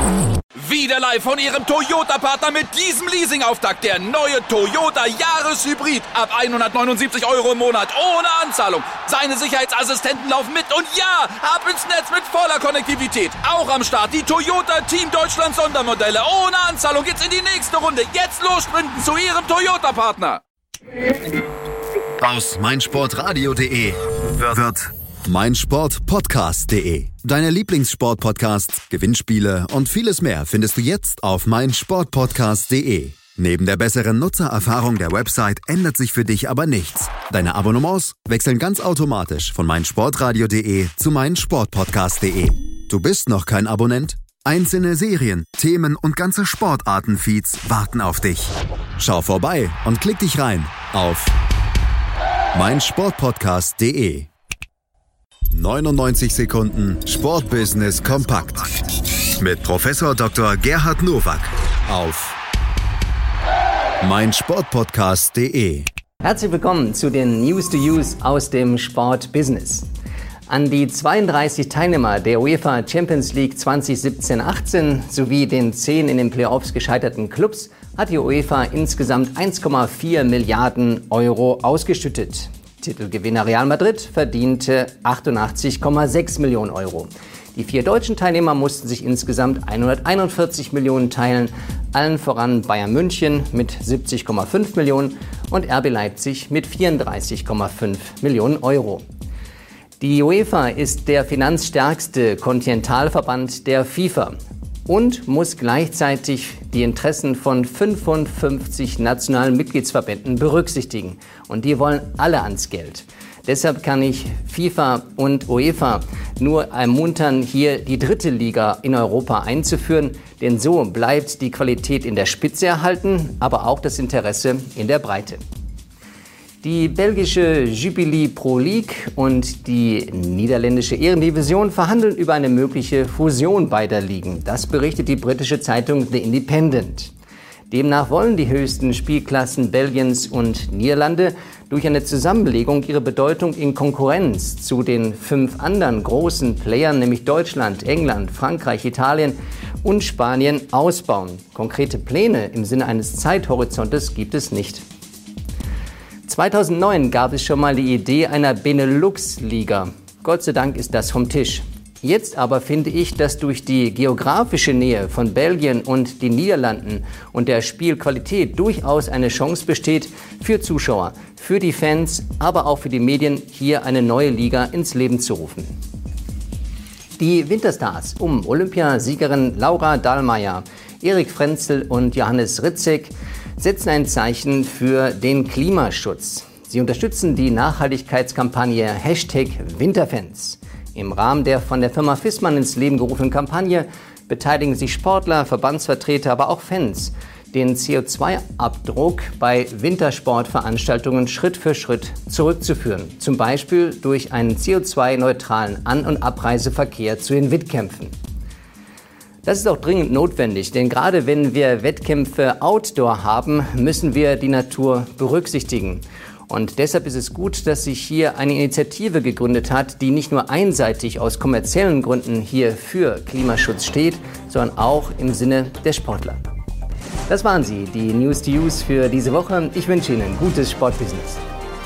Wieder live von Ihrem Toyota-Partner mit diesem Leasing-Auftakt. Der neue Toyota Jahreshybrid. Ab 179 € im Monat. Ohne Anzahlung. Seine Sicherheitsassistenten laufen mit. Und ja, ab ins Netz mit voller Konnektivität. Auch am Start die Toyota Team Deutschland Sondermodelle. Ohne Anzahlung geht's in die nächste Runde. Jetzt los sprinten zu Ihrem Toyota-Partner. Aus meinsportradio.de wird meinsportpodcast.de. Deine Lieblingssportpodcasts, Gewinnspiele und vieles mehr findest du jetzt auf meinsportpodcast.de. Neben der besseren Nutzererfahrung der Website ändert sich für dich aber nichts. Deine Abonnements wechseln ganz automatisch von meinsportradio.de zu meinsportpodcast.de. Du bist noch kein Abonnent? Einzelne Serien, Themen und ganze Sportarten-Feeds warten auf dich. Schau vorbei und klick dich rein auf meinsportpodcast.de. 99 Sekunden Sportbusiness kompakt mit Professor Dr. Gerhard Nowak auf meinsportpodcast.de. Herzlich willkommen zu den News to Use aus dem Sportbusiness. An die 32 Teilnehmer der UEFA Champions League 2017-18 sowie den 10 in den Playoffs gescheiterten Clubs hat die UEFA insgesamt 1,4 Milliarden € ausgeschüttet. Titelgewinner Real Madrid verdiente 88,6 Millionen €. Die 4 deutschen Teilnehmer mussten sich insgesamt 141 Millionen teilen, allen voran Bayern München mit 70,5 Millionen und RB Leipzig mit 34,5 Millionen €. Die UEFA ist der finanzstärkste Kontinentalverband der FIFA und muss gleichzeitig die Interessen von 55 nationalen Mitgliedsverbänden berücksichtigen. Und die wollen alle ans Geld. Deshalb kann ich FIFA und UEFA nur ermuntern, hier die 3. Liga in Europa einzuführen. Denn so bleibt die Qualität in der Spitze erhalten, aber auch das Interesse in der Breite. Die belgische Jupiler Pro League und die niederländische Ehrendivision verhandeln über eine mögliche Fusion beider Ligen. Das berichtet die britische Zeitung The Independent. Demnach wollen die höchsten Spielklassen Belgiens und Niederlande durch eine Zusammenlegung ihre Bedeutung in Konkurrenz zu den 5 anderen großen Playern, nämlich Deutschland, England, Frankreich, Italien und Spanien, ausbauen. Konkrete Pläne im Sinne eines Zeithorizontes gibt es nicht. 2009 gab es schon mal die Idee einer Benelux-Liga. Gott sei Dank ist das vom Tisch. Jetzt aber finde ich, dass durch die geografische Nähe von Belgien und den Niederlanden und der Spielqualität durchaus eine Chance besteht, für Zuschauer, für die Fans, aber auch für die Medien hier eine neue Liga ins Leben zu rufen. Die Winterstars um Olympiasiegerin Laura Dahlmeier, Erik Frenzel und Johannes Ritzek setzen ein Zeichen für den Klimaschutz. Sie unterstützen die Nachhaltigkeitskampagne #Winterfans. Im Rahmen der von der Firma Fissmann ins Leben gerufenen Kampagne beteiligen sich Sportler, Verbandsvertreter, aber auch Fans, den CO2-Abdruck bei Wintersportveranstaltungen Schritt für Schritt zurückzuführen. Zum Beispiel durch einen CO2-neutralen An- und Abreiseverkehr zu den Wettkämpfen. Das ist auch dringend notwendig, denn gerade wenn wir Wettkämpfe outdoor haben, müssen wir die Natur berücksichtigen. Und deshalb ist es gut, dass sich hier eine Initiative gegründet hat, die nicht nur einseitig aus kommerziellen Gründen hier für Klimaschutz steht, sondern auch im Sinne der Sportler. Das waren sie, die News to Use für diese Woche. Ich wünsche Ihnen gutes Sportbusiness.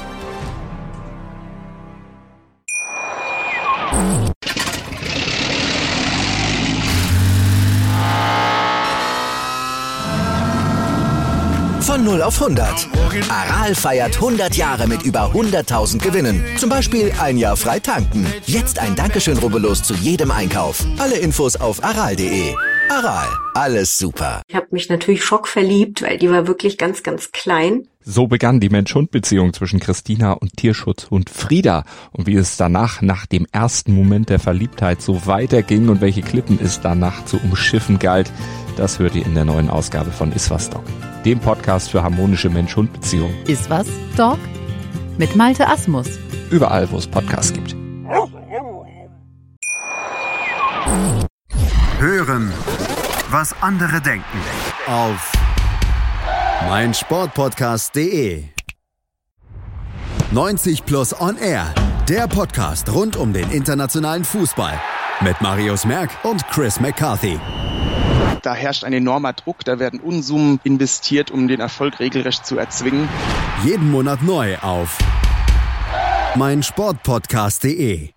Von 0 auf 100. Aral feiert 100 Jahre mit über 100.000 Gewinnen. Zum Beispiel ein Jahr frei tanken. Jetzt ein Dankeschön, rubbellos zu jedem Einkauf. Alle Infos auf aral.de. Aral, alles super. Ich habe mich natürlich schockverliebt, weil die war wirklich ganz, ganz klein. So begann die Mensch-Hund-Beziehung zwischen Christina und Tierschutzhund Frieda. Und wie es danach, nach dem ersten Moment der Verliebtheit, so weiterging und welche Klippen es danach zu umschiffen galt, das hört ihr in der neuen Ausgabe von Iswas Dog, dem Podcast für harmonische Mensch-Hund-Beziehungen. Iswas Dog mit Malte Asmus. Überall, wo es Podcasts gibt. Hören, was andere denken. Auf meinsportpodcast.de. 90 Plus On Air. Der Podcast rund um den internationalen Fußball. Mit Marius Merck und Chris McCarthy. Da herrscht ein enormer Druck, da werden Unsummen investiert, um den Erfolg regelrecht zu erzwingen. Jeden Monat neu auf meinsportpodcast.de.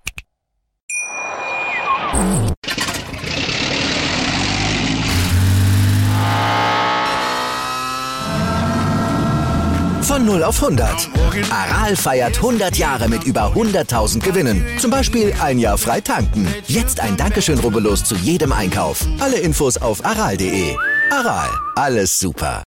Von 0 auf 100. Aral feiert 100 Jahre mit über 100.000 Gewinnen. Zum Beispiel ein Jahr frei tanken. Jetzt ein Dankeschön, rubbellos zu jedem Einkauf. Alle Infos auf aral.de. Aral, alles super.